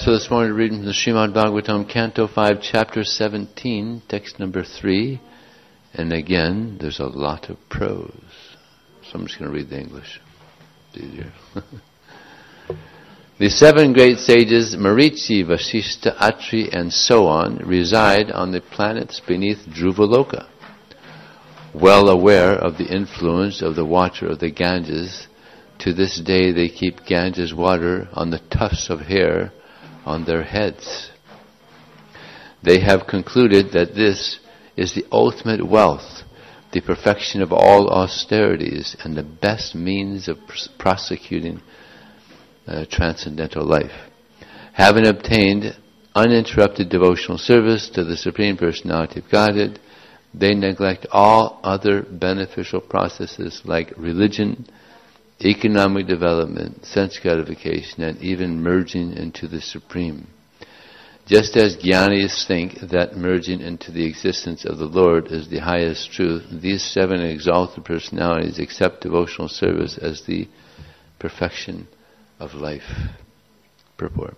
for this morning reading from the Srimad Bhagavatam, Canto 5, Chapter 17, text number 3. And again, there's a lot of prose. So I'm just going to read the English. It's easier. The 7 great sages, Marichi, Vasishta, Atri, and so on, reside on the planets beneath Dhruvaloka. Well aware of the influence of the water of the Ganges, to this day they keep Ganges water on the tufts of hair on their heads. They have concluded that this is the ultimate wealth, the perfection of all austerities, and the best means of prosecuting transcendental life. Having obtained uninterrupted devotional service to the Supreme Personality of Godhead, they neglect all other beneficial processes like religion, economic development, sense gratification, and even merging into the Supreme. Just as Jnanis think that merging into the existence of the Lord is the highest truth, these 7 exalted personalities accept devotional service as the perfection of life. Purport.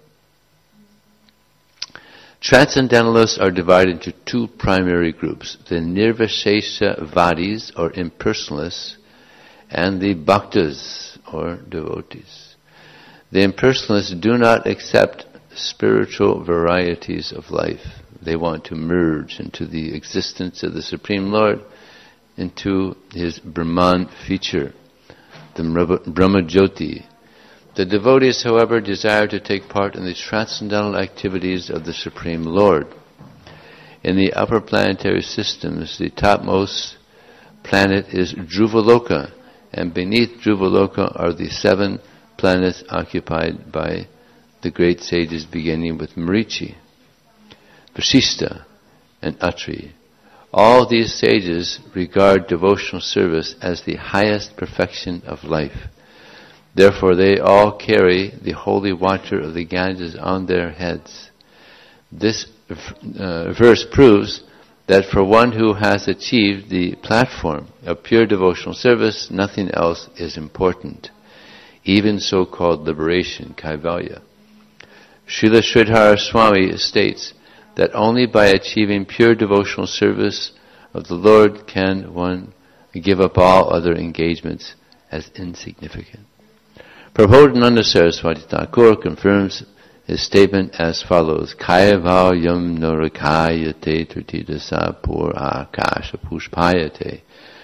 Transcendentalists are divided into 2 primary groups, the Nirvishesha Vadis, or impersonalists, and the Bhaktas, or devotees. The impersonalists do not accept spiritual varieties of life. They want to merge into the existence of the Supreme Lord, into His Brahman feature, the Brahmajyoti. The devotees, however, desire to take part in the transcendental activities of the Supreme Lord. In the upper planetary systems, the topmost planet is Dhruvaloka, and beneath Dhruvaloka are the 7 planets occupied by the great sages, beginning with Marichi, Vasishta, and Atri. All these sages regard devotional service as the highest perfection of life. Therefore, they all carry the holy water of the Ganges on their heads. This verse proves that for one who has achieved the platform of pure devotional service, nothing else is important, even so-called liberation, Kaivalya. Srila Sridhar Swami states that only by achieving pure devotional service of the Lord can one give up all other engagements as insignificant. Prabodhananda Saraswati Thakur confirms his statement as follows: Kaivalyam narakayate tritidasa pur akasha pushpayate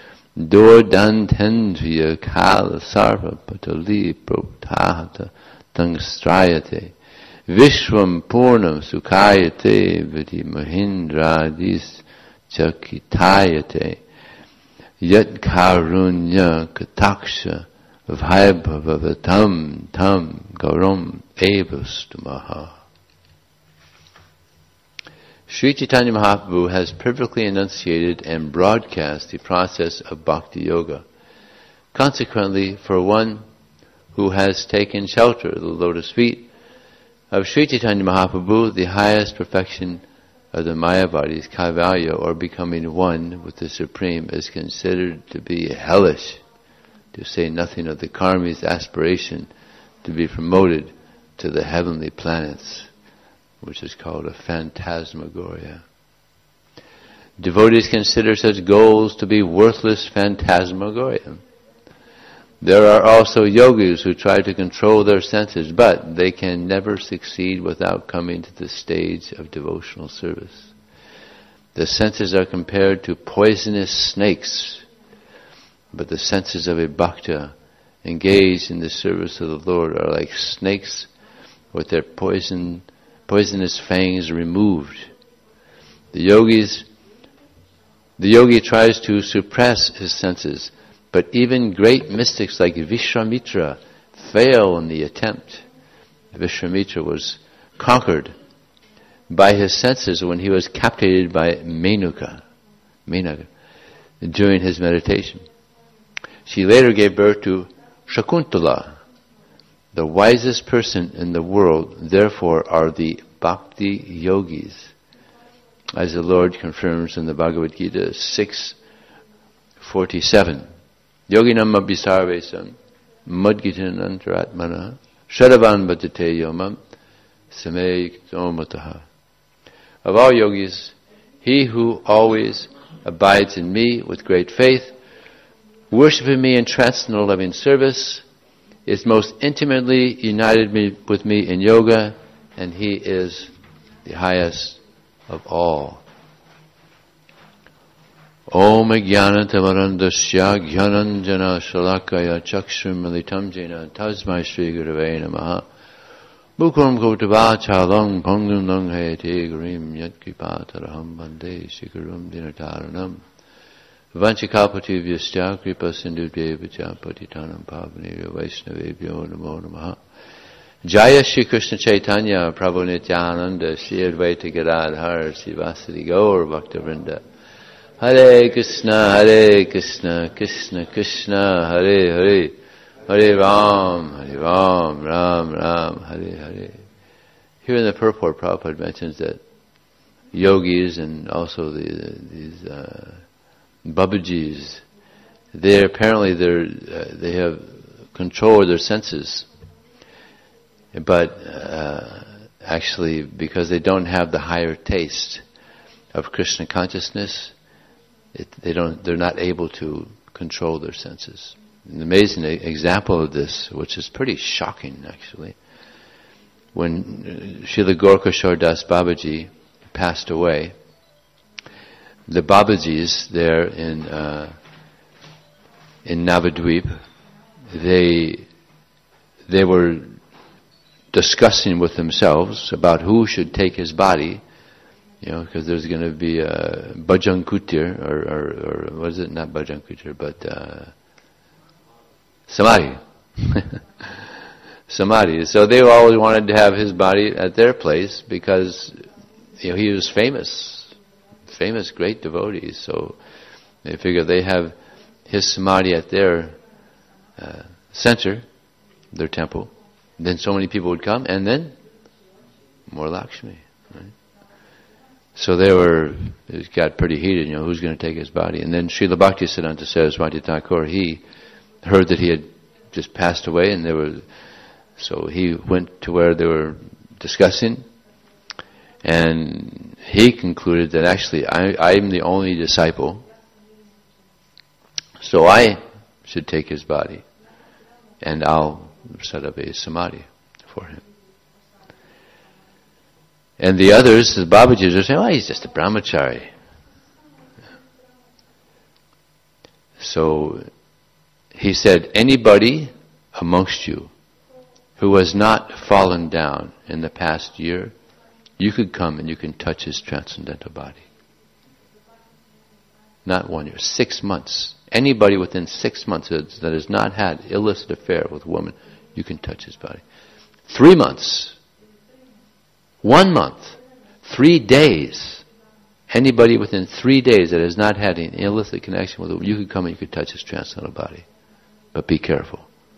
dordantendriya kala sarva patali protahata tangstrayate vishwam purnam sukayate vidi mahindradis chakitayate yat karunya kataksha Vaibhavatam tam gauram evastumaha. Sri Chaitanya Mahaprabhu has perfectly enunciated and broadcast the process of Bhakti Yoga. Consequently, for one who has taken shelter of the lotus feet of Sri Chaitanya Mahaprabhu, the highest perfection of the Mayavadis, Kaivalya, or becoming one with the Supreme, is considered to be hellish, to say nothing of the karmi's aspiration to be promoted to the heavenly planets, which is called a phantasmagoria. Devotees consider such goals to be worthless phantasmagoria. There are also yogis who try to control their senses, but they can never succeed without coming to the stage of devotional service. The senses are compared to poisonous snakes, but the senses of a bhakta engaged in the service of the Lord are like snakes with their poisonous fangs removed. The yogi tries to suppress his senses, but even great mystics like Vishwamitra fail in the attempt. Vishwamitra was conquered by his senses when he was captivated by Menuka during his meditation. She later gave birth to Shakuntala. The wisest person in the world, therefore, are the Bhakti Yogis, as the Lord confirms in the Bhagavad Gita 6:47. Yoginam abhisarvesam madgitan antaratmana shadavan bhajate yomam samektomataha. Of all yogis, he who always abides in me with great faith, worshiping me in transcendental loving service, is most intimately united with me in yoga, and he is the highest of all. Om Jnanatamarandasya Jnananjana Shalakaya Chakshur Militam Jena Tasmai Shri Gurave Namaha Mukram Kotava Chalang Pangam Lang Hayate Gurim Yat Kripataraham Bande Shikarum Dinataranam Vanchikapati Vyastya Kripa Sindhu Devacha Patitanam Pavanirya Vaishnavebhyo Namo Namaha Jaya Shri Krishna Chaitanya Prabhu Nityananda Shri Advaita Gadadhar Shri Vasadi Gaur Bhaktavrinda Hare Krishna, Krishna Krishna, Hare Hare, Hare Ram, Ram, Hare Hare. Here in the purport, Prabhupada mentions that yogis and also these Babajis, they have control of their senses, but actually because they don't have the higher taste of Krishna consciousness, they're not able to control their senses. An amazing example of this, which is pretty shocking actually, when Srila Gaurkishore Das Babaji passed away, the Babajis there in Navadvip, they were discussing with themselves about who should take his body. Because there's going to be a Bhajan Kutir, or what is it? Not Bhajan Kutir, but Samadhi. Samadhi. So they always wanted to have his body at their place because he was famous, great devotees. So they figured they have his Samadhi at their center, their temple. Then so many people would come, and then more Lakshmi. Right? So it got pretty heated, who's going to take his body. And then Srila Bhaktisiddhanta Saraswati Thakur, he heard that he had just passed away, and so he went to where they were discussing, and he concluded that actually I'm the only disciple, so I should take his body, and I'll set up a samadhi for him. And the others, the Babajis, are saying, he's just a brahmachari. So he said, anybody amongst you who has not fallen down in the past year, you could come and you can touch his transcendental body. Not 1 year, 6 months. Anybody within 6 months that has not had illicit affair with a woman, you can touch his body. 3 months. 1 month, 3 days. Anybody within 3 days that has not had an illicit connection with him, you could come and you could touch his transcendental body. But be careful.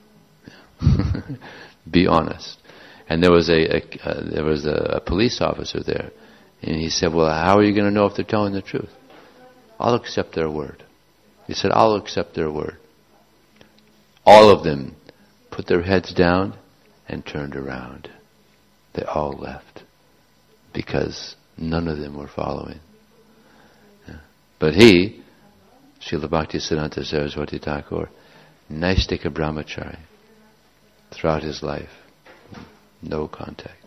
Be honest. And there was a police officer there, and he said, well, how are you going to know if they're telling the truth? I'll accept their word. He said, I'll accept their word. All of them put their heads down and turned around. They all left. Because none of them were following. Yeah. But he, Srila Bhaktisiddhanta Saraswati Thakur, Naistika Brahmachari, throughout his life, no contact.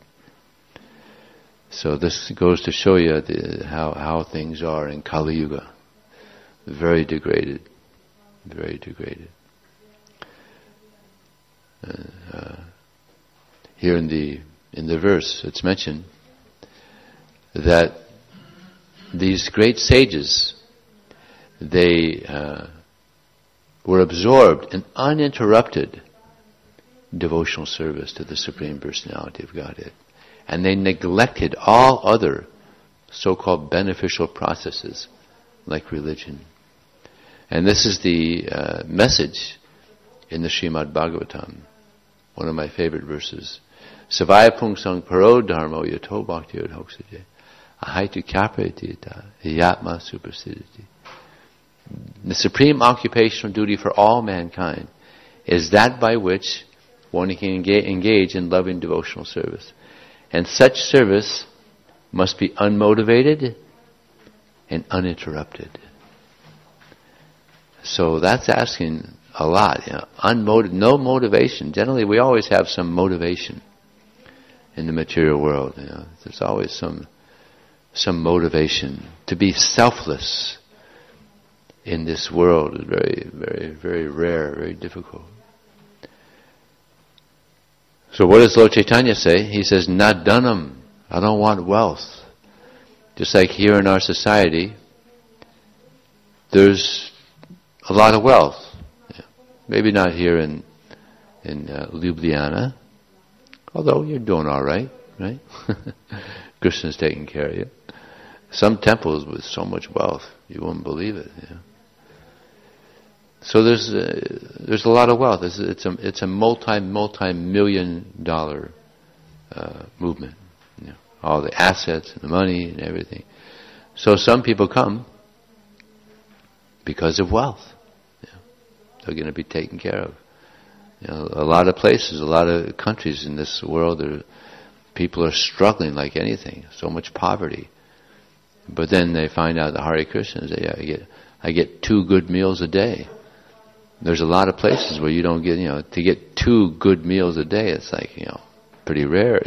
So this goes to show you how things are in Kali Yuga. Very degraded. Very degraded. Here in the verse, it's mentioned that these great sages, they were absorbed in uninterrupted devotional service to the Supreme Personality of Godhead. And they neglected all other so-called beneficial processes like religion. And this is the message in the Srimad Bhagavatam, one of my favorite verses. Savaya pungsang paro dharmo yato bhakti yadhoksaje ahaitu kyaprayatita yatma supersiditi. The supreme occupational duty for all mankind is that by which one can engage in loving devotional service. And such service must be unmotivated and uninterrupted. So that's asking a lot. No motivation. Generally, we always have some motivation in the material world. There's always some motivation. To be selfless in this world is very, very, very rare, very difficult. So what does Lord Chaitanya say? He says, "Not dhanam." I don't want wealth. Just like here in our society, there's a lot of wealth. Maybe not here in Ljubljana, although you're doing all right? Krishna's taking care of you. Some temples with so much wealth, you wouldn't believe it. So there's a lot of wealth. It's a multi-million dollar movement. All the assets and the money and everything. So some people come because of wealth. They're going to be taken care of. A lot of places, a lot of countries in this world, people are struggling like anything. So much poverty. But then they find out the Hare Krishna and say, I get 2 good meals a day. There's a lot of places where you don't get, to get 2 good meals a day, it's like, pretty rare.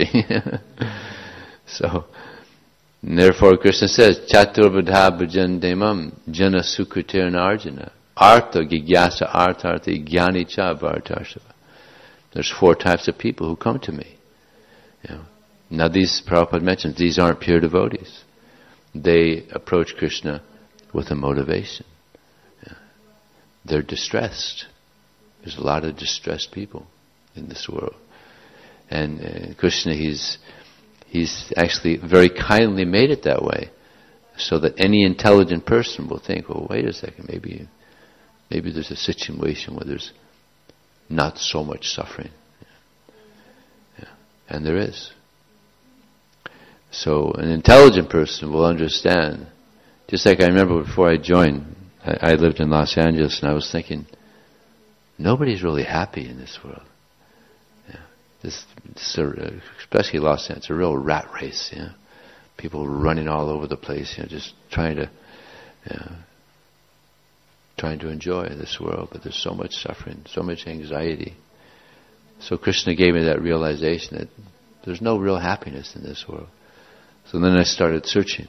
So, and therefore Krishna says, Chaturvadha bhajan demam jana sukritir narjana artha gigyasa artharthi jnani cha vartarshava. There's 4 types of people who come to me. Now these, Prabhupada mentions, these aren't pure devotees. They approach Krishna with a motivation. They're distressed. There's a lot of distressed people in this world. And Krishna, He's actually very kindly made it that way, so that any intelligent person will think, well, wait a second, maybe there's a situation where there's not so much suffering. And there is. So an intelligent person will understand. Just like I remember before I joined, I lived in Los Angeles, and I was thinking, nobody's really happy in this world. Especially Los Angeles, it's a real rat race. People running all over the place, just trying to enjoy this world, but there's so much suffering, so much anxiety. So Krishna gave me that realization that there's no real happiness in this world. So then I started searching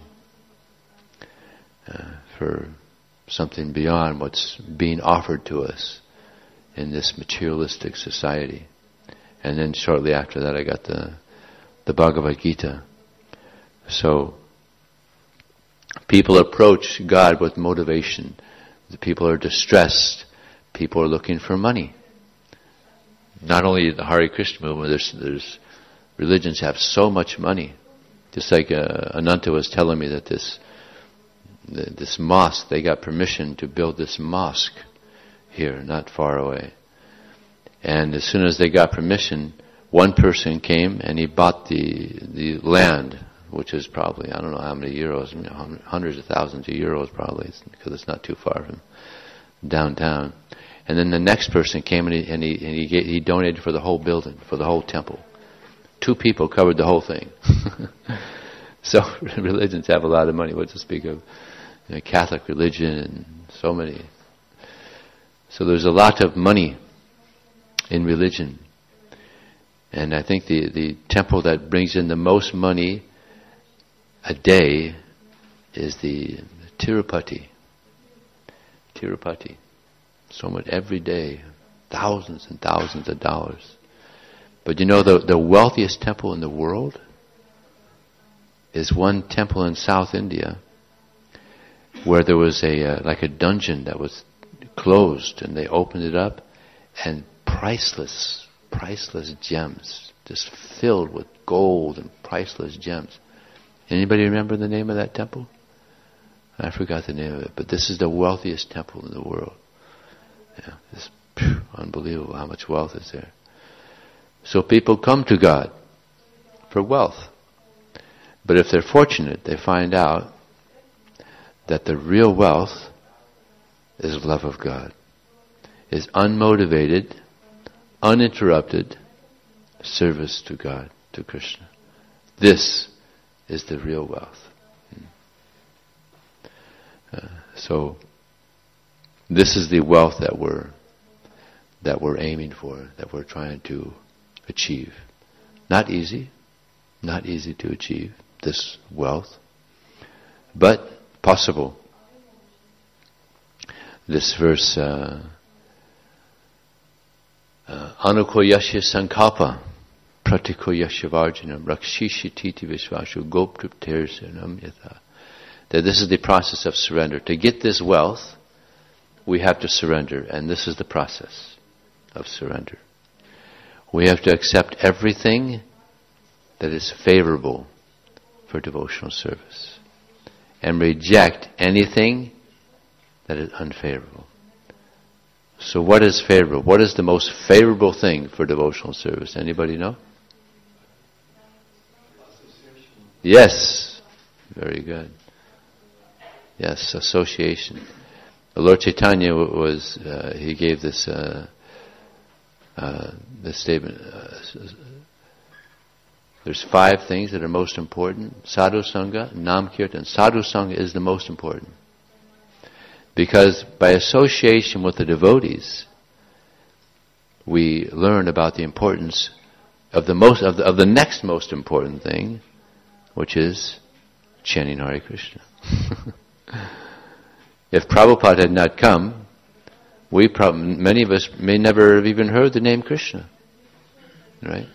for something beyond what's being offered to us in this materialistic society. And then shortly after that I got the Bhagavad Gita. So people approach God with motivation. The people are distressed. People are looking for money. Not only the Hare Krishna movement, there's religions have so much money. Just like Ananta was telling me that this mosque, they got permission to build this mosque here, not far away. And as soon as they got permission, one person came and he bought the land, which is probably, I don't know how many euros, hundreds of thousands of euros probably, because it's not too far from downtown. And then the next person came and he donated for the whole building, for the whole temple. 2 people covered the whole thing. So religions have a lot of money. What to speak of Catholic religion and so many. So there's a lot of money in religion. And I think the temple that brings in the most money a day is the Tirupati. Tirupati. So much every day, thousands and thousands of dollars. But the wealthiest temple in the world is one temple in South India where there was like a dungeon that was closed, and they opened it up, and priceless gems, just filled with gold and priceless gems. Anybody remember the name of that temple? I forgot the name of it, but this is the wealthiest temple in the world. It's unbelievable how much wealth is there. So people come to God for wealth. But if they're fortunate, they find out that the real wealth is love of God, is unmotivated, uninterrupted service to God, to Krishna. This is the real wealth. So this is the wealth that we're aiming for, that we're trying to achieve. Not easy to achieve this wealth, but possible. This verse, Anukoyasya Sankalpa Pratikoyasya Varjanam Rakshishititi Vishvashu Goptriptersanam Yatha. That this is the process of surrender. To get this wealth, we have to surrender, and this is the process of surrender. We have to accept everything that is favorable for devotional service and reject anything that is unfavorable. So what is favorable? What is the most favorable thing for devotional service? Anybody know? Yes. Very good. Yes, association. The Lord Chaitanya he gave this statement. There's 5 things that are most important. Sadhu Sangha, Nam Kirtan. Sadhu Sangha is the most important. Because by association with the devotees, we learn about the importance of the next most important thing, which is chanting Hare Krishna. If Prabhupada had not come, many of us may never have even heard the name Krishna. Right?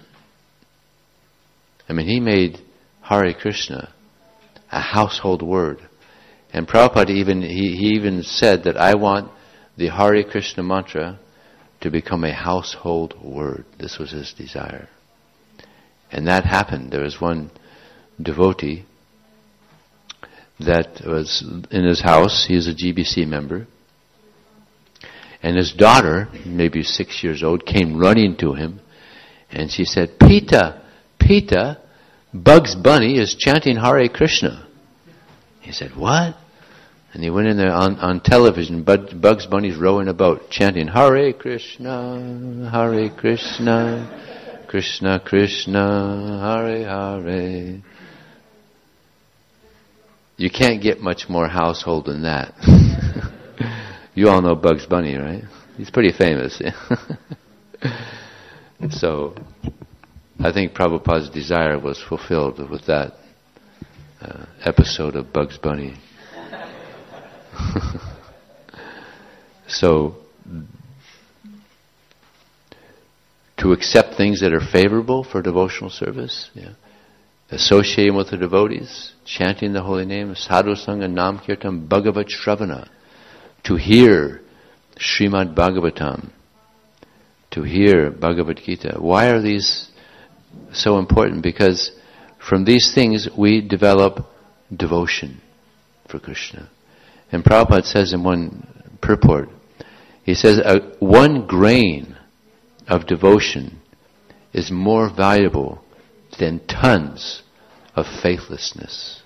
I mean, he made Hare Krishna a household word. And Prabhupada even said that I want the Hare Krishna mantra to become a household word. This was his desire. And that happened. There was one devotee that was in his house. He is a GBC member. And his daughter, maybe 6 years old, came running to him. And she said, Pita, Bugs Bunny is chanting Hare Krishna. He said, what? And he went in there on television. Bugs Bunny's rowing a boat, chanting Hare Krishna, Krishna Krishna, Hare Hare. You can't get much more household than that. You all know Bugs Bunny, right? He's pretty famous. So, I think Prabhupada's desire was fulfilled with that episode of Bugs Bunny. So, to accept things that are favorable for devotional service, associating with the devotees, chanting the holy name, Sadhu Sangha, Nam Kirtan, Bhagavat Shravana, to hear Srimad Bhagavatam, to hear Bhagavad Gita. Why are these so important? Because from these things we develop devotion for Krishna. And Prabhupada says in one purport, he says, 1 grain of devotion is more valuable than tons of faithlessness.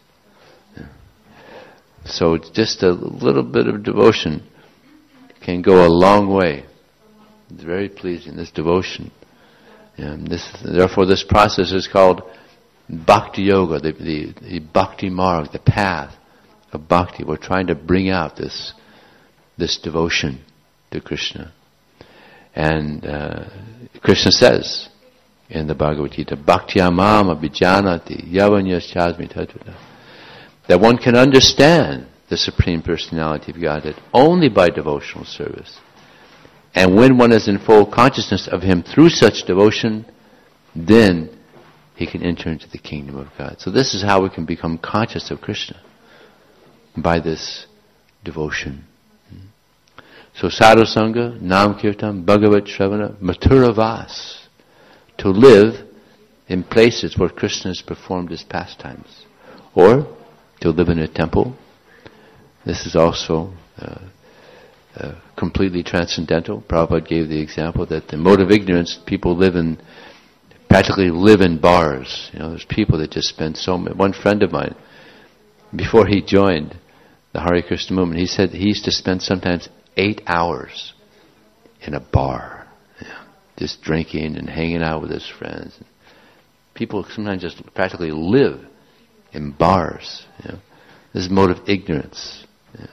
So just a little bit of devotion can go a long way. It's very pleasing, this devotion. Therefore this process is called Bhakti Yoga, the Bhakti Marg, the path of Bhakti. We're trying to bring out this devotion to Krishna. And Krishna says in the Bhagavad Gita, Bhakti Amam Abhijanati Yavanyas Chasmi Tatvata, that one can understand the Supreme Personality of Godhead only by devotional service. And when one is in full consciousness of Him through such devotion, then he can enter into the kingdom of God. So this is how we can become conscious of Krishna, by this devotion. So Sadhu Sangha, Nam Kirtan, Bhagavat Shravana, Mathura Vas, to live in places where Krishna has performed his pastimes, or to live in a temple. This is also completely transcendental. Prabhupada gave the example that the mode of ignorance, people practically live in bars. There's people that just spend one friend of mine, before he joined the Hare Krishna movement, he said he used to spend sometimes 8 hours in a bar, just drinking and hanging out with his friends. People sometimes just practically live in bars. This is mode of ignorance.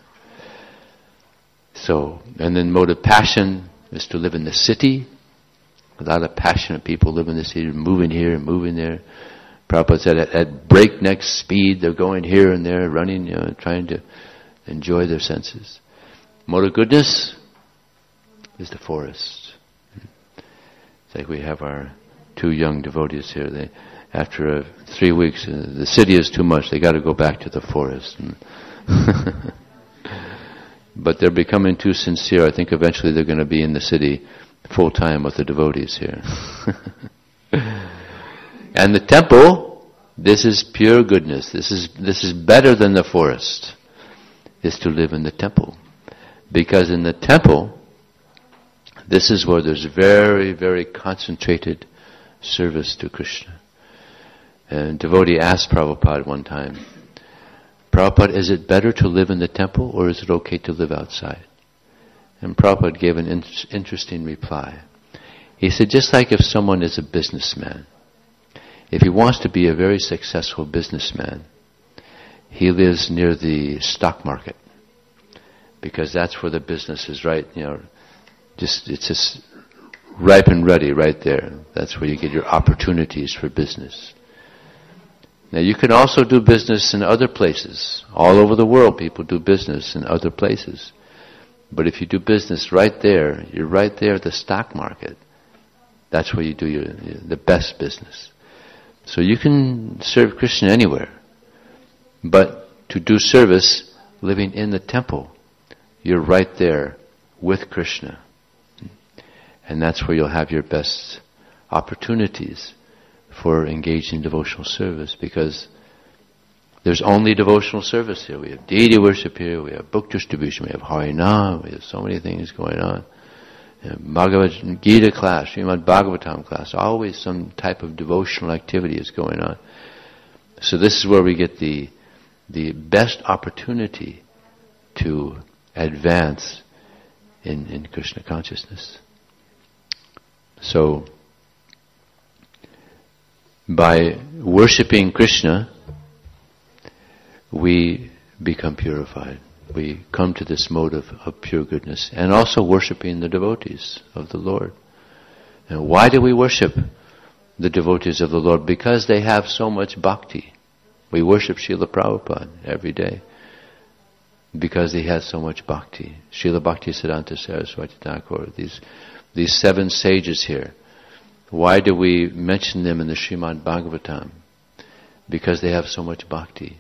So, and then mode of passion is to live in the city. A lot of passionate people live in the city, moving here and moving there. Prabhupada said at breakneck speed, they're going here and there, running, trying to enjoy their senses. Mode of goodness is the forest. It's like we have our 2 young devotees here. They, after 3 weeks, the city is too much. They got to go back to the forest. But they're becoming too sincere. I think eventually they're going to be in the city full time with the devotees here. And the temple, this is pure goodness. This is better than the forest, is to live in the temple. Because in the temple, this is where there's very, very concentrated service to Krishna. And a devotee asked Prabhupada one time, Prabhupada, is it better to live in the temple or is it okay to live outside? And Prabhupada gave an interesting reply. He said, just like if someone is a businessman, if he wants to be a very successful businessman, he lives near the stock market because that's where the business is right, it's just ripe and ready right there. That's where you get your opportunities for business. Now you can also do business in other places. All over the world people do business in other places. But if you do business right there, you're right there at the stock market. That's where you do the best business. So you can serve Krishna anywhere. But to do service, living in the temple, you're right there with Krishna. And that's where you'll have your best opportunities for engaging in devotional service, because there's only devotional service here. We have deity worship here, we have book distribution, we have Harinam, we have so many things going on. Bhagavad Gita class, Srimad Bhagavatam class, always some type of devotional activity is going on. So this is where we get the best opportunity to advance in Krishna consciousness. So, by worshipping Krishna, we become purified. We come to this mode of pure goodness. And also worshipping the devotees of the Lord. And why do we worship the devotees of the Lord? Because they have so much bhakti. We worship Srila Prabhupada every day because he has so much bhakti. Srila Bhaktisiddhanta Saraswati Thakur, these 7 sages here. Why do we mention them in the Srimad Bhagavatam? Because they have so much bhakti.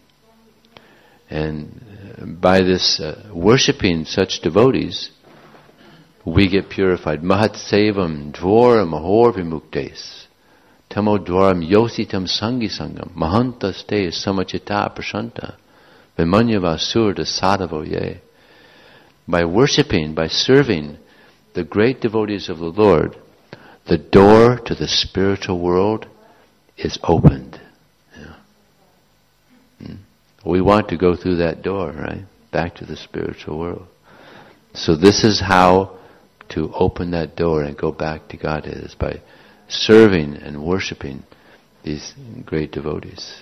And by this worshipping such devotees, we get purified. Mahat sevam dvaram ahor vimuktes. Tamo dvaram yositam sangi sangam. Mahantaste samachita prashanta. Vimanyava surda sadhavo ye. By worshipping, by serving the great devotees of the Lord, the door to the spiritual world is opened. We want to go through that door, right? Back to the spiritual world. So this is how to open that door and go back to Godhead, is by serving and worshipping these great devotees.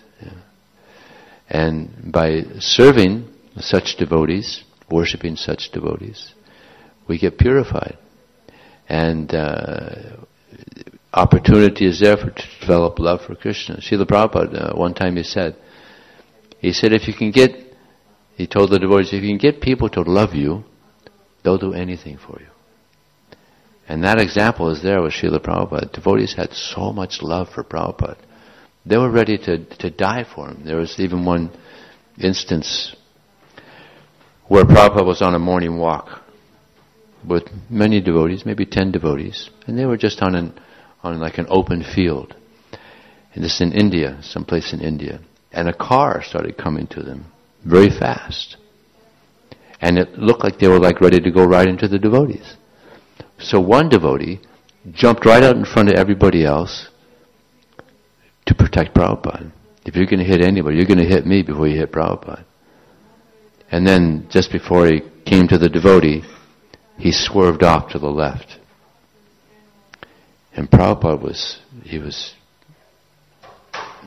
And by serving such devotees, worshipping such devotees, we get purified. And opportunity is there to develop love for Krishna. Srila Prabhupada, one time he said, if you can get, he told the devotees, if you can get people to love you, they'll do anything for you. And that example is there with Srila Prabhupada. Devotees had so much love for Prabhupada. They were ready to die for him. There was even one instance where Prabhupada was on a morning walk with many devotees, maybe 10 devotees, and they were just on like an open field. And this is in India, someplace in India. And a car started coming to them very fast. And it looked like they were like ready to go right into the devotees. So one devotee jumped right out in front of everybody else to protect Prabhupada. If you're going to hit anybody, you're going to hit me before you hit Prabhupada. And then just before he came to the devotee, he swerved off to the left. And Prabhupada was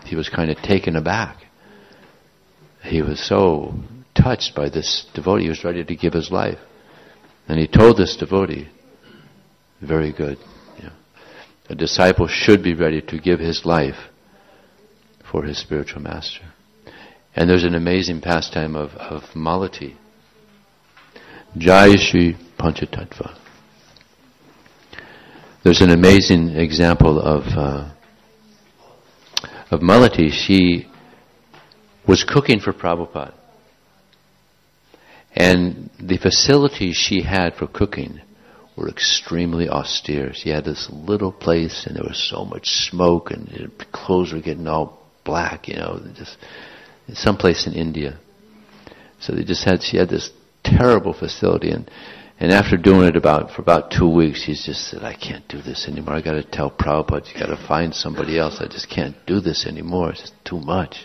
he was kind of taken aback. He was so touched by this devotee, he was ready to give his life. And he told this devotee, very good. A disciple should be ready to give his life for his spiritual master. And there's an amazing pastime of Malati. Jai Shri Panchatattva. There's an amazing example of Malati. She was cooking for Prabhupada. And the facilities she had for cooking were extremely austere. She had this little place and there was so much smoke and the clothes were getting all black, just someplace in India. So she had this terrible facility, and after doing it for about 2 weeks, she just said, I can't do this anymore. I got to tell Prabhupada, you got to find somebody else. I just can't do this anymore. It's just too much.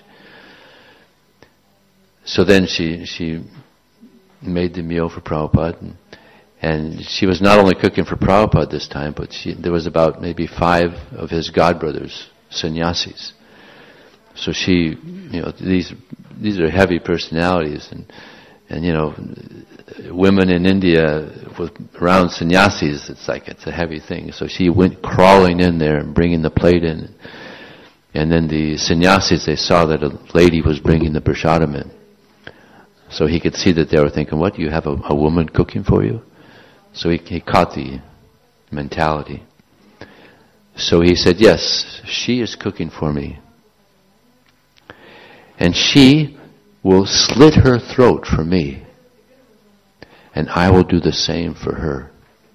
So then she made the meal for Prabhupada, and she was not only cooking for Prabhupada this time, but there was about maybe 5 of his godbrothers, sannyasis. So these are heavy personalities, and women in India around sannyasis, it's a heavy thing. So she went crawling in there and bringing the plate in, and then the sannyasis, they saw that a lady was bringing the prasadam in. So he could see that they were thinking, what, you have a woman cooking for you? So he caught the mentality. So he said, yes, she is cooking for me. And she will slit her throat for me. And I will do the same for her.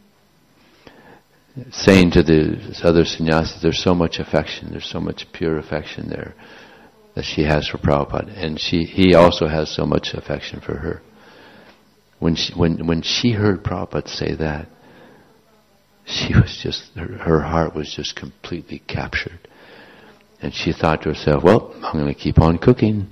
Saying to the other sannyasis, there's so much affection, there's so much pure affection there that she has for Prabhupada. And he also has so much affection for her. When she heard Prabhupada say that, she was just, her heart was just completely captured. And she thought to herself, well, I'm going to keep on cooking.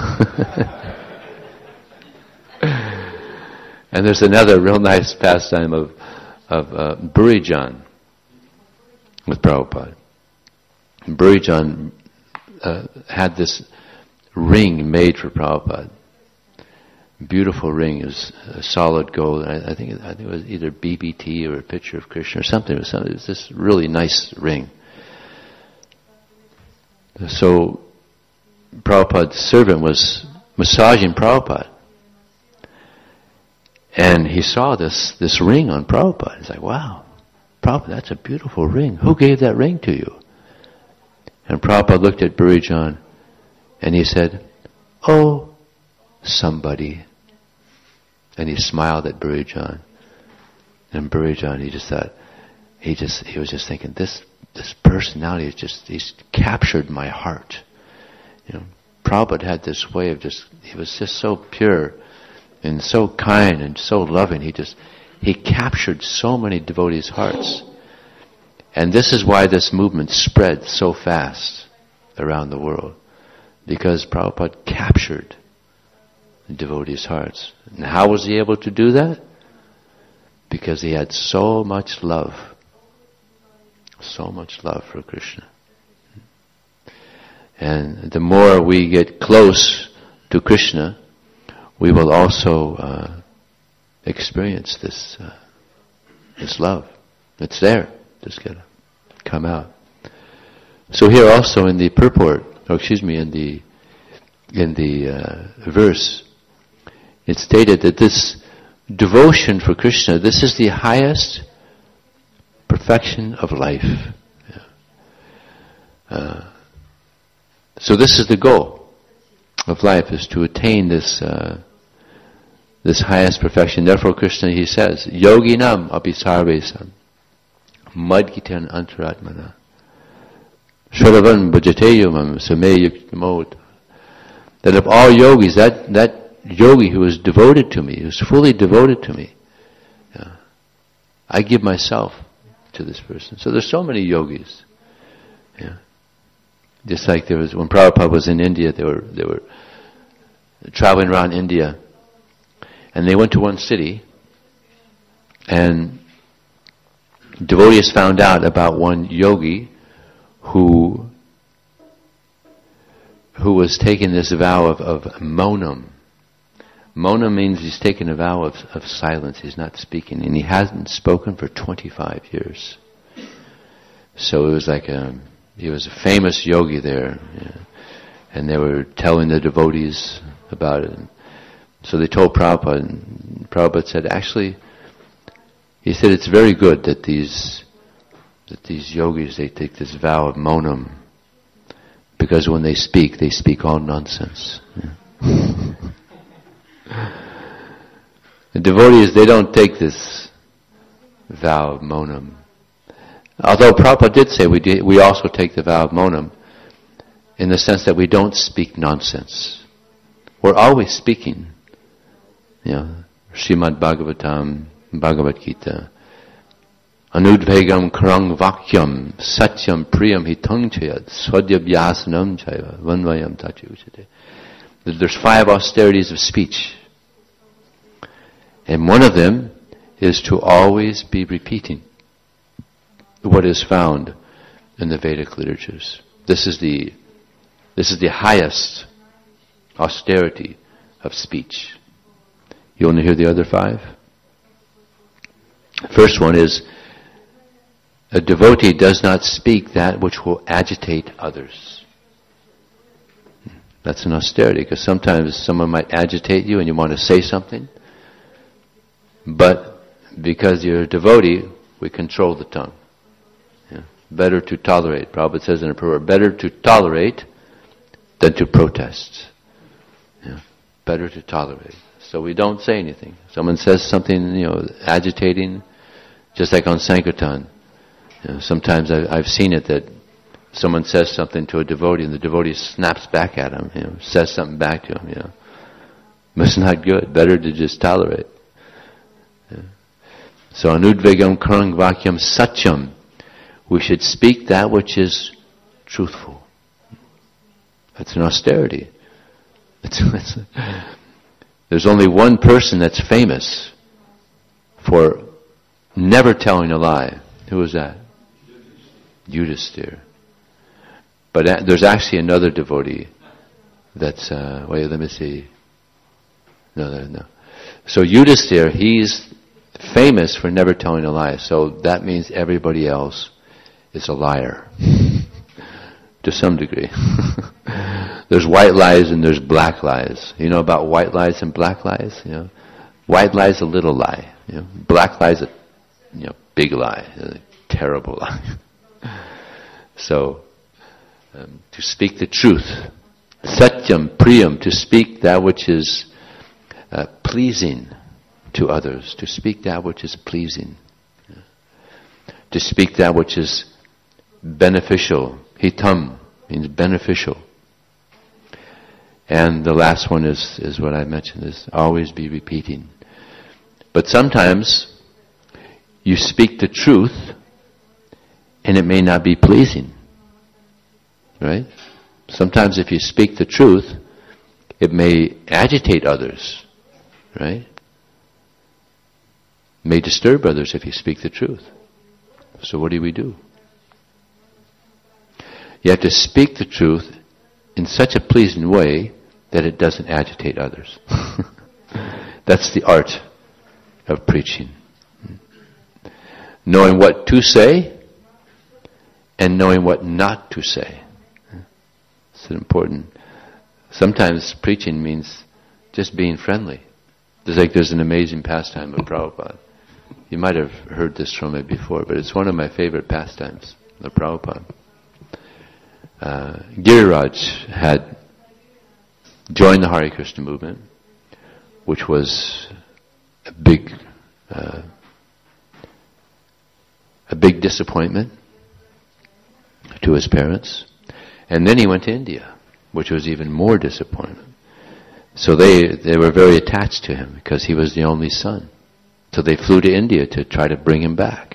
And there's another real nice pastime of Burijan with Prabhupada. Burijan had this ring made for Prabhupada. Beautiful ring. It was solid gold. I think it was either BBT or a picture of Krishna or something. It was this really nice ring. So Prabhupada's servant was massaging Prabhupada. And he saw this ring on Prabhupada. He's like, wow, Prabhupada, that's a beautiful ring. Who gave that ring to you? And Prabhupada looked at Burijan and he said, oh, somebody. And he smiled at Burijan. And Burijan, he was just thinking, this personality he's captured my heart. Prabhupada had this way of he was just so pure and so kind and so loving. He captured so many devotees' hearts. And this is why this movement spread so fast around the world. Because Prabhupada captured the devotees' hearts. And how was he able to do that? Because he had so much love. So much love for Krishna. And the more we get close to Krishna, we will also experience this love. It's there. Just gotta come out. So here also in the purport, in the verse, it's stated that this devotion for Krishna, this is the highest perfection of life. So this is the goal of life, is to attain this highest perfection. Therefore Krishna, he says, Yoginam api sarvesam madgitan antaratmana shravan bhajateyumam sameyuktamot. That of all yogis, that yogi who is devoted to me, who's fully devoted to me, I give myself to this person. So there's so many yogis. Just like there was, when Prabhupada was in India, they were traveling around India, and they went to one city, and devotees found out about one yogi who who was taking this vow of monam. Monam means he's taken a vow of silence. He's not speaking, and he hasn't spoken for 25 years. So it was like he was a famous yogi there, and they were telling the devotees about it. So they told Prabhupada, and Prabhupada said, actually, he said it's very good that these yogis, they take this vow of monam, because when they speak all nonsense. The devotees, they don't take this vow of monam. Although Prabhupada did say we also take the vow of monam in the sense that we don't speak nonsense. We're always speaking. Srimad Bhagavatam, Bhagavad Gita. Anudvegam karang vakyam satyam priyam hitang chayad swadhyabhyasanam chaiva vanvayam tachi uchate. There's 5 austerities of speech. And one of them is to always be repeating what is found in the Vedic literatures. This is the highest austerity of speech. You want to hear the other 5? First one is, a devotee does not speak that which will agitate others. That's an austerity, because sometimes someone might agitate you and you want to say something, but because you're a devotee, we control the tongue. Better to tolerate. Prabhupada says in a prayer, better to tolerate than to protest. Better to tolerate. So we don't say anything. Someone says something, agitating, just like on Sankirtan. Sometimes I've seen it that someone says something to a devotee and the devotee snaps back at him, says something back to him, It's not good. Better to just tolerate. So anudvegam karang vakyam satyam. We should speak that which is truthful. That's an austerity. There's only one person that's famous for never telling a lie. Who was that? Yudhisthira. But there's actually another devotee that's, wait, let me see. No. So Yudhisthira, he's famous for never telling a lie. So that means everybody else is a liar. To some degree. There's white lies and there's black lies. You know about white lies and black lies? White lie's a little lie. Black lie's a big lie. A terrible lie. So, to speak the truth. Satyam, priyam, to speak that which is pleasing to others. To speak that which is pleasing. To speak that which is beneficial. Hitam means beneficial. And the last one is what I mentioned, is always be repeating. But sometimes you speak the truth and it may not be pleasing. Right? Sometimes if you speak the truth, it may agitate others. Right? It may disturb others if you speak the truth. So what do? You have to speak the truth in such a pleasing way that it doesn't agitate others. That's the art of preaching. Knowing what to say and knowing what not to say. It's important. Sometimes preaching means just being friendly. There's an amazing pastime of Prabhupada. You might have heard this from me before, but it's one of my favorite pastimes of Prabhupada. Giriraj had joined the Hare Krishna movement, which was a big disappointment to his parents. And then he went to India, which was even more disappointment. So they were very attached to him because he was the only son. So they flew to India to try to bring him back.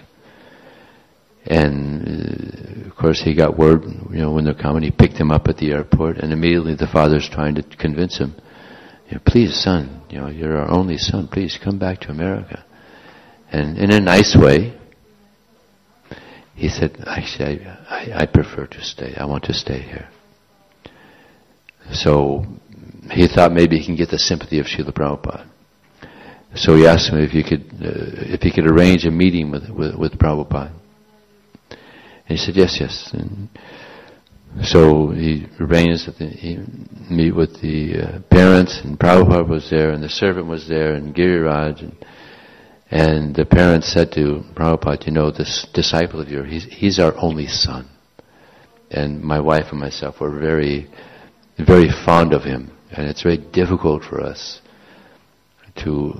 And of course he got word, when they're coming, he picked him up at the airport, and immediately the father's trying to convince him, please son, you're our only son, please come back to America. And in a nice way, he said, actually, I prefer to stay. I want to stay here. So he thought maybe he can get the sympathy of Srila Prabhupada. So he asked him if he could arrange a meeting with Prabhupada. And he said yes. And so he arranged that he meet with the parents, and Prabhupada was there, and the servant was there, and Giriraj, and the parents said to Prabhupada, this disciple of yours, he's our only son. And my wife and myself were very, very fond of him, and it's very difficult for us to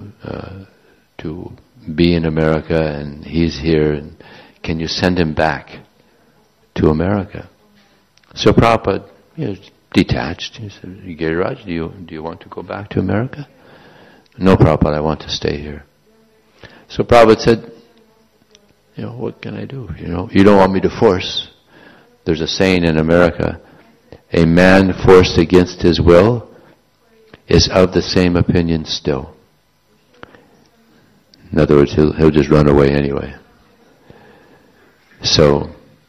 be in America, and he's here, and can you send him back to America? So Prabhupada, detached. He said, Giriraj, do you want to go back to America? No, Prabhupada, I want to stay here. So Prabhupada said, what can I do? You don't want me to force. There's a saying in America, a man forced against his will is of the same opinion still. In other words, he'll just run away anyway. So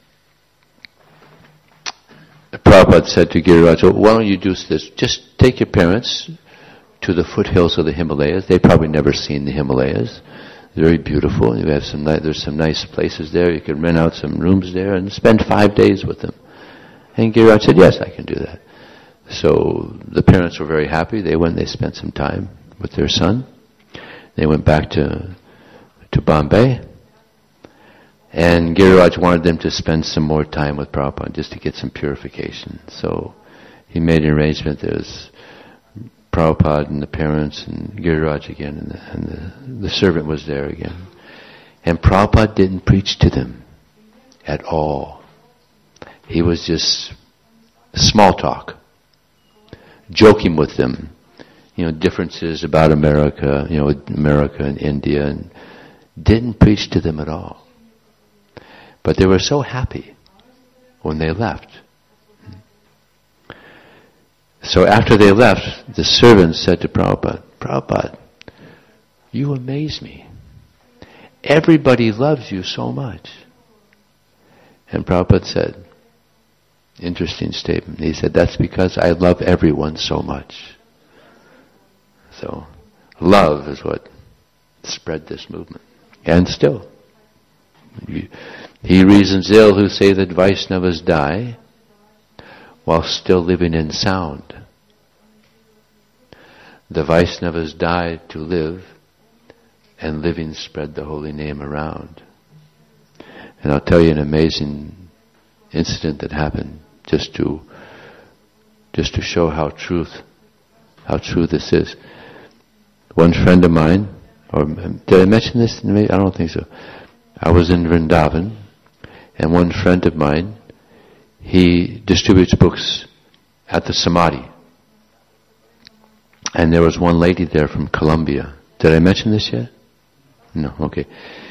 Prabhupada said to Giriraj, why don't you do this? Just take your parents to the foothills of the Himalayas. They've probably never seen the Himalayas. They're very beautiful. There's some nice places there. You can rent out some rooms there and spend 5 days with them. And Giriraj said, yes, I can do that. So the parents were very happy. They spent some time with their son. They went back to Bombay. And Giriraj wanted them to spend some more time with Prabhupada just to get some purification. So he made an arrangement. There was Prabhupada and the parents and Giriraj again, and the servant was there again. And Prabhupada didn't preach to them at all. He was just small talk, joking with them, differences about America, America and India, and didn't preach to them at all. But they were so happy when they left. So after they left, the servant said to Prabhupada, Prabhupada, you amaze me. Everybody loves you so much. And Prabhupada said, interesting statement. He said, that's because I love everyone so much. So, love is what spread this movement. And still, he reasons ill who say that Vaishnavas die while still living in sound. The Vaishnavas died to live, and living spread the holy name around. And I'll tell you an amazing incident that happened just to show how true this is. One friend of mine, or did I mention this? I don't think so. I was in Vrindavan, and one friend of mine, he distributes books at the Samadhi. And there was one lady there from Colombia. Did I mention this yet? No, okay.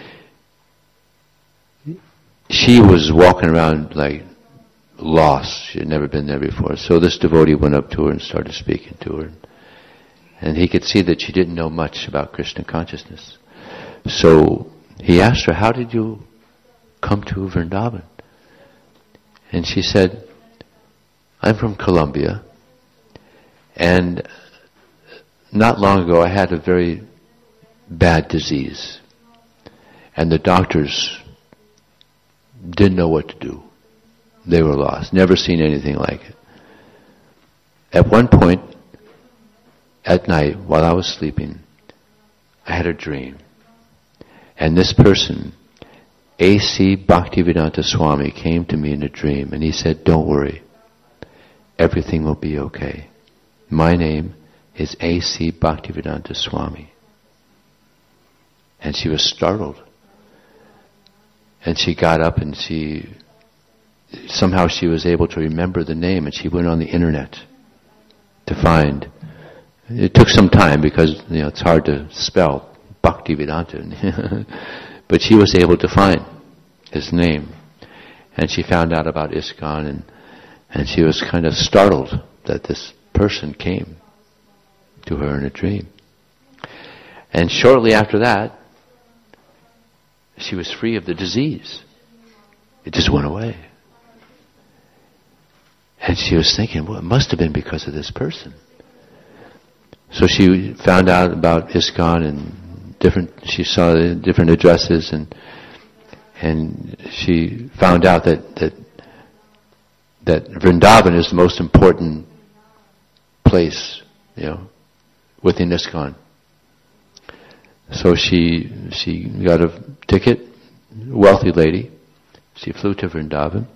She was walking around like lost. She had never been there before. So this devotee went up to her and started speaking to her. And he could see that she didn't know much about Krishna consciousness. So he asked her, how did you come to Vrindavan? And she said, I'm from Colombia, and not long ago I had a very bad disease, and the doctors didn't know what to do. They were lost, never seen anything like it. At one point, at night, while I was sleeping, I had a dream. And this person, A.C. Bhaktivedanta Swami, came to me in a dream, and he said, don't worry, everything will be okay. My name is A.C. Bhaktivedanta Swami. And she was startled. And she got up and somehow she was able to remember the name, and she went on the internet to find. It took some time because, it's hard to spell Bhaktivedanta. But she was able to find his name. And she found out about ISKCON, and she was kind of startled that this person came to her in a dream. And shortly after that, she was free of the disease. It just went away. And she was thinking, well, it must have been because of this person. So she found out about ISKCON and she saw the different addresses and she found out that Vrindavan is the most important place, within ISKCON. So she got a ticket, wealthy lady. She flew to Vrindavan.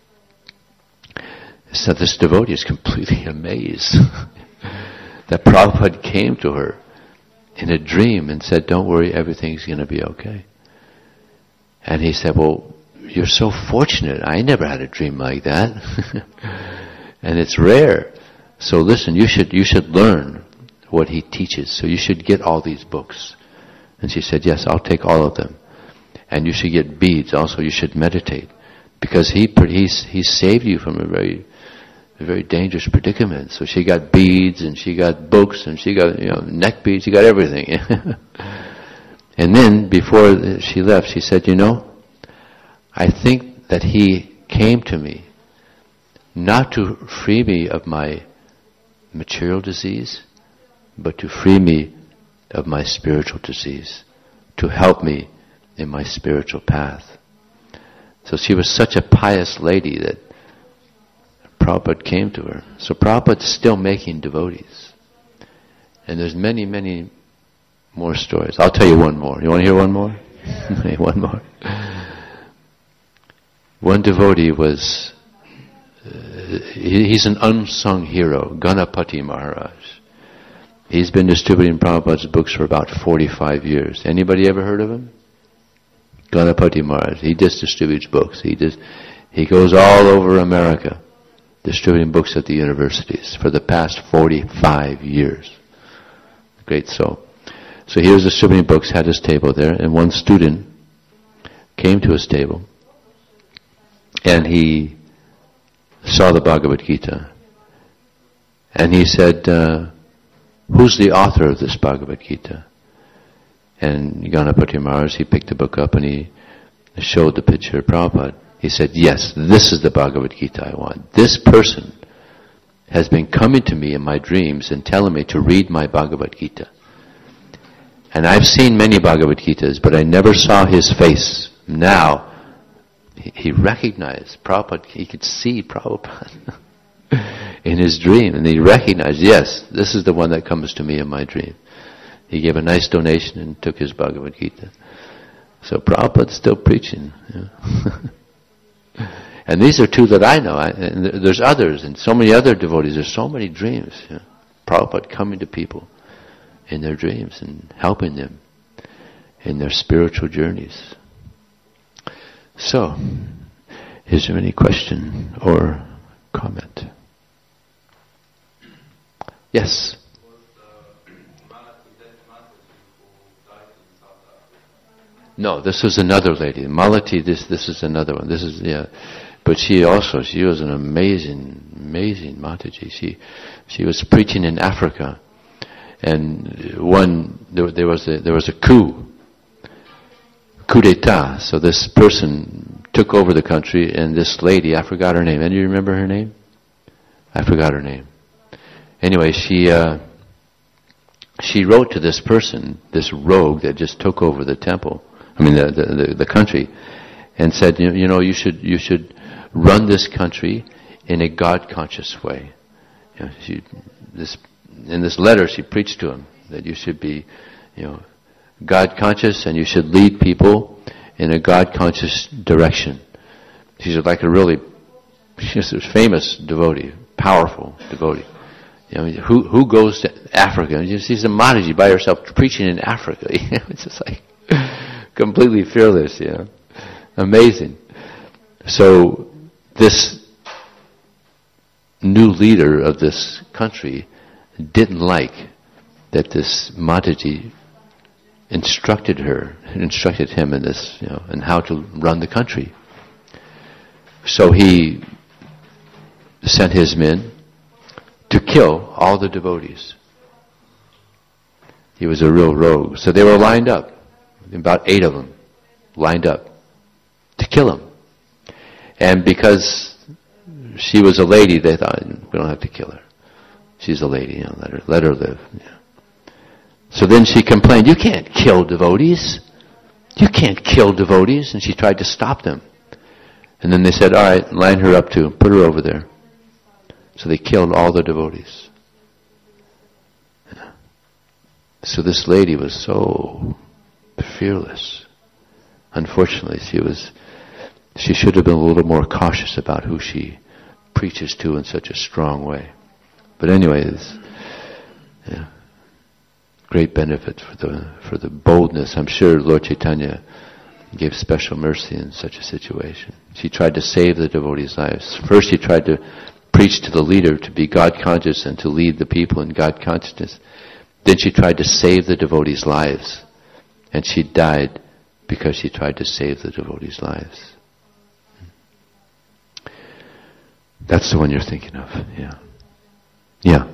So this devotee is completely amazed that Prabhupada came to her in a dream and said, don't worry, everything's going to be okay. And he said, well, you're so fortunate. I never had a dream like that. And it's rare. So listen, you should learn what he teaches. So you should get all these books. And she said, yes, I'll take all of them. And you should get beads. Also, you should meditate. Because he saved you from a very dangerous predicament. So she got beads and she got books and she got neck beads. She got everything. And then before she left, she said, I think that he came to me not to free me of my material disease, but to free me of my spiritual disease, to help me in my spiritual path. So she was such a pious lady that Prabhupada came to her. So Prabhupada's still making devotees. And there's many, many more stories. I'll tell you one more. You want to hear one more? Yeah. One more. One devotee was, he's an unsung hero, Ganapati Maharaj. He's been distributing Prabhupada's books for about 45 years. Anybody ever heard of him? Ganapati Maharaj. He just distributes books. He goes all over America distributing books at the universities for the past 45 years. Great soul. So he was distributing books, had his table there, and one student came to his table and he saw the Bhagavad Gita. And he said, who's the author of this Bhagavad Gita? And Ganapati Maharaj, he picked the book up and he showed the picture of Prabhupada. He said, yes, this is the Bhagavad Gita I want. This person has been coming to me in my dreams and telling me to read my Bhagavad Gita. And I've seen many Bhagavad Gitas, but I never saw his face. Now, he recognized Prabhupada. He could see Prabhupada in his dream. And he recognized, yes, this is the one that comes to me in my dream. He gave a nice donation and took his Bhagavad Gita. So Prabhupada's still preaching. And these are two that I know. And there's others, and so many other devotees. There's so many dreams. Prabhupada coming to people in their dreams and helping them in their spiritual journeys. So, is there any question or comment? Yes? No, this was another lady. Malati, this is another one. This is, but she was an amazing Mataji. She was preaching in Africa. And there was a coup d'etat. So this person took over the country, and this lady, I forgot her name. Any of you remember her name? I forgot her name. Anyway, she wrote to this person, this rogue that just took over the temple, the country, and said, you should run this country in a God-conscious way. In this letter, she preached to him that you should be, God-conscious, and you should lead people in a God-conscious direction. She's like she's a famous devotee, powerful devotee. Who goes to Africa? She's a Mataji by herself preaching in Africa. It's just like completely fearless. Amazing. So this new leader of this country didn't like that this Mataji instructed him in this, in how to run the country. So he sent his men to kill all the devotees. He was a real rogue. So they were lined up, about 8 of them, lined up to kill him. And because she was a lady, they thought, we don't have to kill her. She's a lady, let her live. Yeah. So then she complained, you can't kill devotees. You can't kill devotees. And she tried to stop them. And then they said, all right, line her up too. Put her over there. So they killed all the devotees. Yeah. So this lady was so fearless. Unfortunately, she should have been a little more cautious about who she preaches to in such a strong way. But anyways, yeah, great benefit for the boldness. I'm sure Lord Chaitanya gave special mercy in such a situation. She tried to save the devotees' lives. First she tried to preach to the leader to be God conscious and to lead the people in God consciousness. Then she tried to save the devotees' lives. And she died because she tried to save the devotees' lives. That's the one you're thinking of, yeah. Yeah.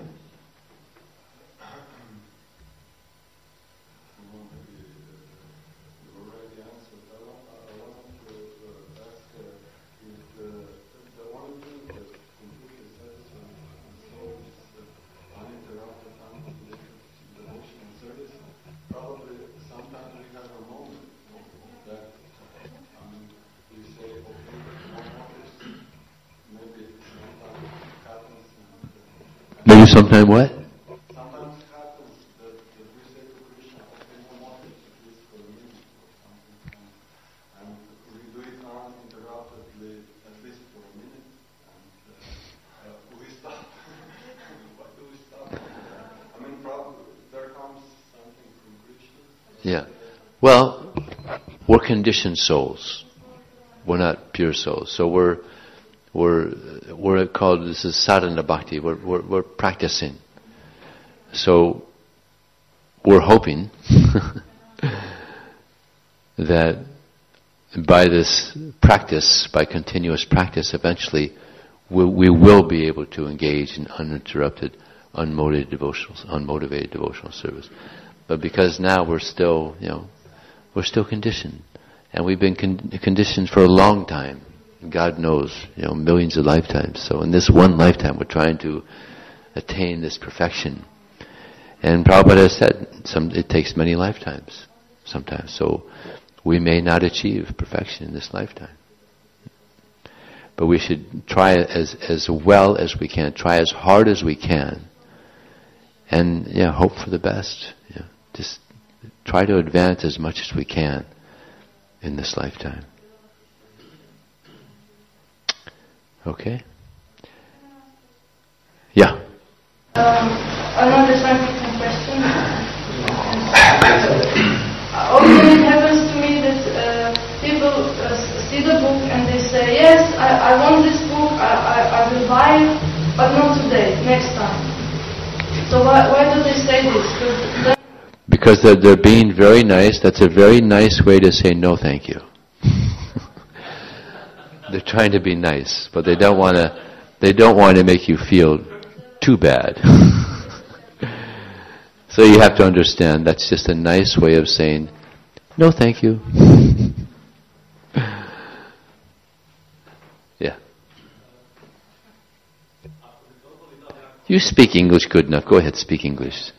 Maybe sometime what? Sometimes it happens that we say to Krishna, okay, no more, at least for a minute or something. And we do it uninterruptedly, at least for a minute. And we stop. Why do we stop? I mean, probably there comes something from Krishna. Yeah. Well, we're conditioned souls. We're not pure souls. So we're called, this is sadhana bhakti, we're practicing. So we're hoping that by this practice, by continuous practice, eventually we will be able to engage in uninterrupted, unmotivated devotional service. But because now we're still conditioned. And we've been conditioned for a long time. God knows, millions of lifetimes. So in this one lifetime, we're trying to attain this perfection. And Prabhupada has said, it takes many lifetimes sometimes. So we may not achieve perfection in this lifetime. But we should try as well as we can, try as hard as we can, and hope for the best. Just try to advance as much as we can in this lifetime. Okay? Yeah. Another scientific question. Often it happens to me that people see the book and they say, yes, I want this book, I will buy it, but not today, next time. So why do they say this? Because they're being very nice. That's a very nice way to say no thank you. They're trying to be nice, but they don't want to make you feel too bad. So you have to understand that's just a nice way of saying no thank you. Yeah. You speak English good enough. Go ahead, speak English.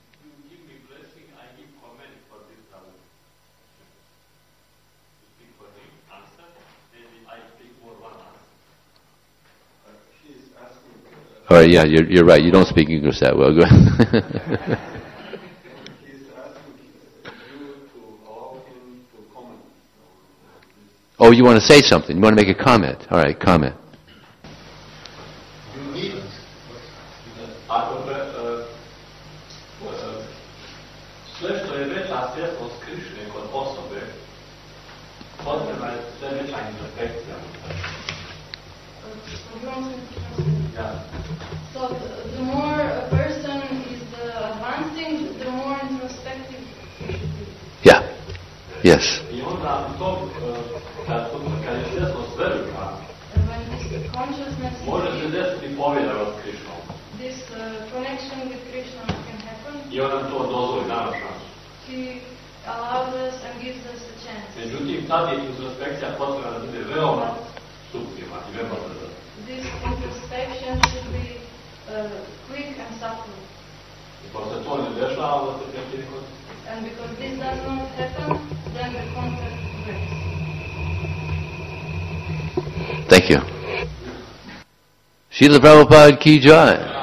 All right, yeah, you're right. You don't speak English that well. Go ahead. He's asking you to allow him to comment. Oh, you want to say something? You want to make a comment? All right, comment. Sve što je veća svjesnost Krišne kod osobe, potrebna je sve veća introspekcija. So the more a person is advancing, the more introspective he should be. Yeah. Yes. I onda to, kad je svjesnost velika, može se desiti povjera s Krišnom. This connection with Krishna can happen. I onda to dozvoli danas nas. He allows us and gives us a chance. Međutim, tad je introspekcija potrebna da bude veoma suptilna i veoma brza. this introspection should be quick and subtle. And because this does not happen, then the contact breaks. Thank you. Srila Prabhupada ki jai.